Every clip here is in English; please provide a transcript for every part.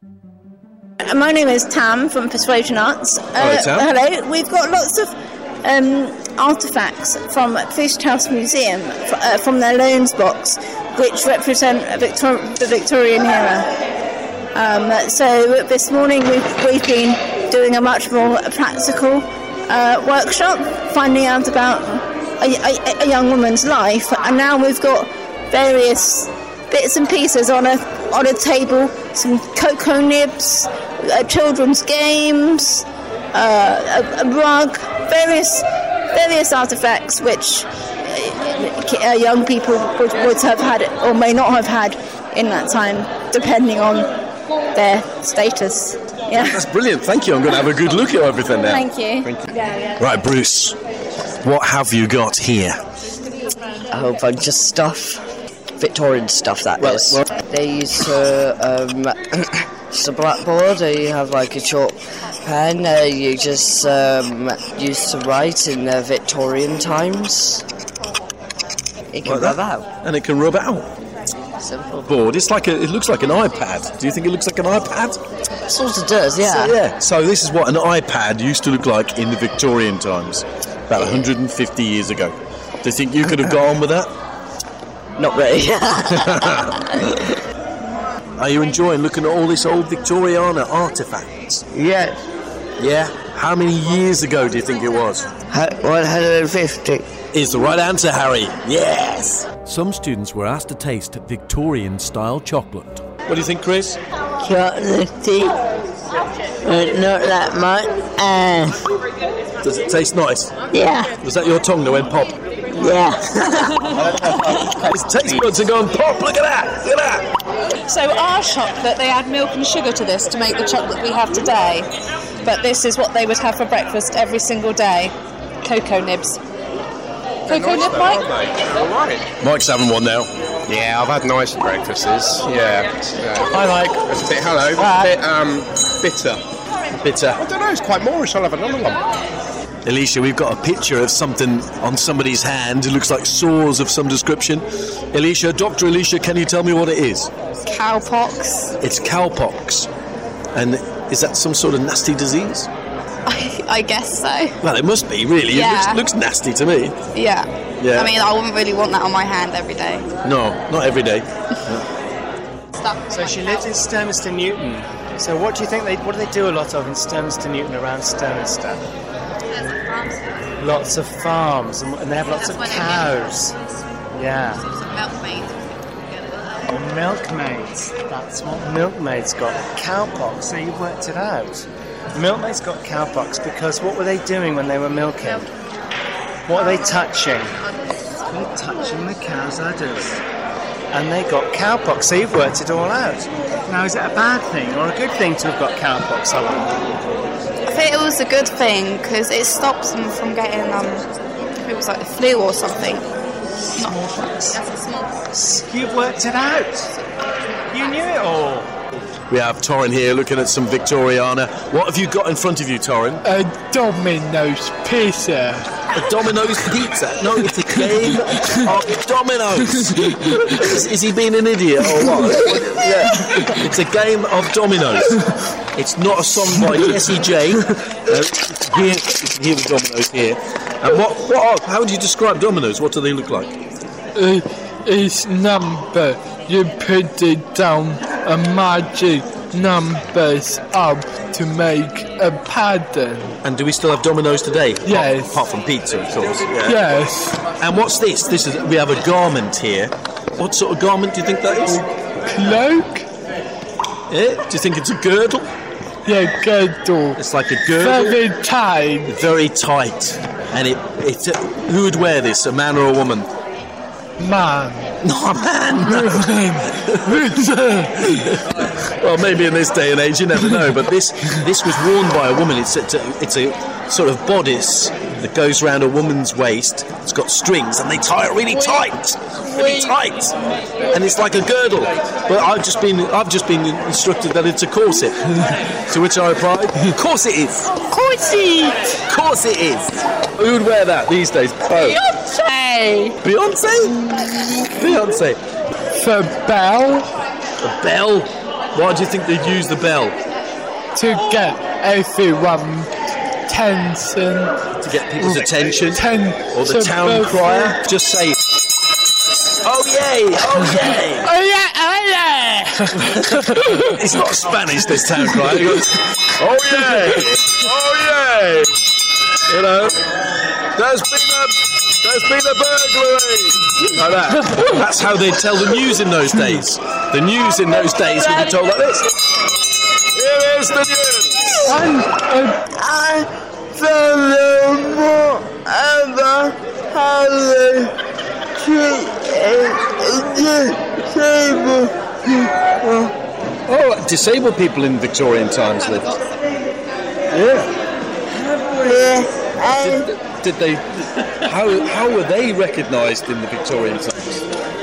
My name is Tam from Persuasion Arts. Hello, Tam. Hello. We've got lots of artefacts from Feast House Museum from their loans box, which represent the Victorian era. So this morning we've been doing a much more practical workshop, finding out about a young woman's life, and now we've got various bits and pieces on a table, some cocoa nibs, children's games, a rug, various artefacts which young people would have had or may not have had in that time, depending on their status. Yeah. That's brilliant. Thank you. I'm going to have a good look at everything now. Thank you. Yeah. Right, Bruce, what have you got here? A whole bunch of stuff. Victorian stuff, that is. Well, they use just a blackboard, or you have like a chalk pen, you just used to write in the Victorian times. It can rub out. And it can rub out. Simple. Board. It looks like an iPad. Do you think it looks like an iPad? Sort of does, yeah. So this is what an iPad used to look like in the Victorian times, about 150 years ago. Do you think you could have got on with that? Not really. Are you enjoying looking at all this old Victoriana artefacts? Yes. Yeah? How many years ago do you think it was? 150. Is the right answer, Harry. Yes! Some students were asked to taste Victorian-style chocolate. What do you think, Chris? Chocolatey, but not that much. Does it taste nice? Yeah. Was that your tongue that went pop? Yeah. His taste buds are going pop. Look at that. Look at that. So our chocolate, they add milk and sugar to this to make the chocolate we have today. But this is what they would have for breakfast every single day. Cocoa nibs. Cocoa nib, Mike? Mike's having one now. Yeah, I've had nice breakfasts. Yeah. I like. It's a bit bitter. Bitter. I don't know. It's quite Moorish. I'll have another one. Alicia, we've got a picture of something on somebody's hand. It looks like sores of some description. Alicia, Dr. Alicia, can you tell me what it is? Cowpox. It's cowpox. And is that some sort of nasty disease? I guess so. Well, it must be, really. Yeah. It looks nasty to me. Yeah. Yeah. I mean, I wouldn't really want that on my hand every day. No, not every day. So she lived in Sturminster Newton. So what do you think what do they do a lot of in Sturminster Newton, around Sturminster? Lots of farms, and they have lots of cows. Yeah. Milkmaids. That's what milkmaids got. Cowpox. So you worked it out. Milkmaids got cowpox because what were they doing when they were milking? What are they touching? They're touching the cow's udders. And they got cowpox. So you've worked it all out. Now, is it a bad thing or a good thing to have got cowpox, Alan? I think it was a good thing because it stops them from getting it was like the flu or something. Smallpox. You've worked it out. You knew it all. We have Torrin here looking at some Victoriana. What have you got in front of you, Torrin? A Domino's pizza. A Domino's pizza? No, it's a game of dominoes. Is he being an idiot or what? Yeah, it's a game of dominoes. It's not a song by Jessie J. Here, you can hear the dominoes here. And how would you describe dominoes? What do they look like? It's number. You put it down a magic numbers up to make a pattern. And do we still have dominoes today? Yes. Apart from pizza, of course. Yeah. Yes. And what's this? We have a garment here. What sort of garment do you think that is? Cloak? Yeah? Do you think it's a girdle? Yeah, girdle. It's like a girdle. Very tight. Very tight. And who would wear this? A man or a woman? Man. Not a man. Well, maybe in this day and age, you never know. But this was worn by a woman. It's a sort of bodice that goes around a woman's waist. It's got strings, and they tie it really tight, and it's like a girdle. But I've just been instructed that it's a corset. To which I replied, "Of course it is. Of course it is. Who would wear that these days? Beyonce. The bell. The bell. Why do you think they'd use the bell? To get everyone tension. To get people's attention? Or the to town go crier? Just say, oh yay, oh yay. Oh yeah, oh yeah. It's not Spanish, this town crier. He goes, oh yay, oh yay. You know, there's been a burglary. Like that. That's how they'd tell the news in those days. The news in those days would be told like this. Here is the news. I found more about how they treat disabled people. Oh, disabled people in Victorian times lived. Yeah. Did they? How were they recognised in the Victorian times?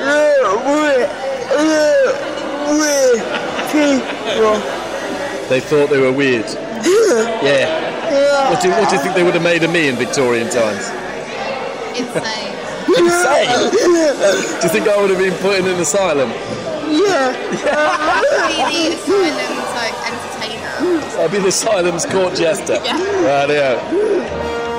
They thought they were weird. Yeah. What do you think they would have made of me in Victorian times? Insane. Insane? Do you think I would have been put in an asylum? Yeah. Be the asylum's like entertainer. I'd be the asylum's court jester. Yeah. Right, yeah.